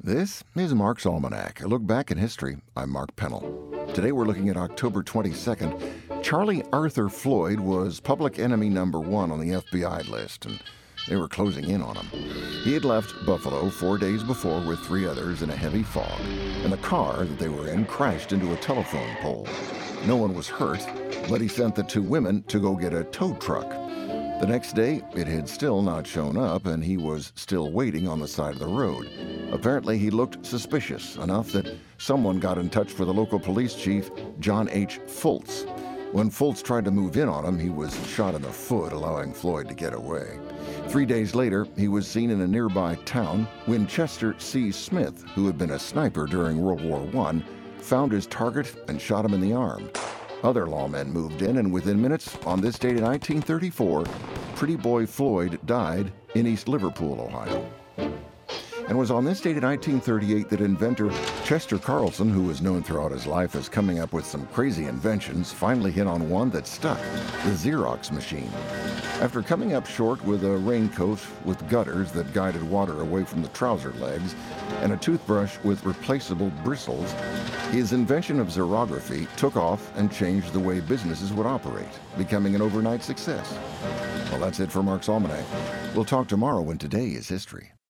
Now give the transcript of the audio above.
This is Mark's Almanac, a look back in history. I'm Mark Pennell. Today we're looking at October 22nd. Charlie Arthur Floyd was public enemy number one on the FBI list, and they were closing in on him. He had left Buffalo 4 days before with three others in a heavy fog, and the car that they were in crashed into a telephone pole. No one was hurt, but he sent the two women to go get a tow truck. The next day, it had still not shown up, and he was still waiting on the side of the road. Apparently, he looked suspicious enough that someone got in touch with the local police chief, John H. Fultz. When Fultz tried to move in on him, he was shot in the foot, allowing Floyd to get away. 3 days later, he was seen in a nearby town. Winchester C. Smith, who had been a sniper during World War I, found his target and shot him in the arm. Other lawmen moved in, and within minutes, on this date in 1934, Pretty Boy Floyd died in East Liverpool, Ohio. And it was on this date in 1938 that inventor Chester Carlson, who was known throughout his life as coming up with some crazy inventions, finally hit on one that stuck: the Xerox machine. After coming up short with a raincoat with gutters that guided water away from the trouser legs and a toothbrush with replaceable bristles, his invention of xerography took off and changed the way businesses would operate, becoming an overnight success. Well, that's it for Mark's Almanac. We'll talk tomorrow when today is history.